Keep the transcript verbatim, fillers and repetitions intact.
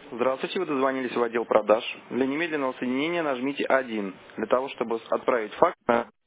Здравствуйте, вы дозвонились в отдел продаж. Для немедленного соединения нажмите один. Для того, чтобы отправить факс,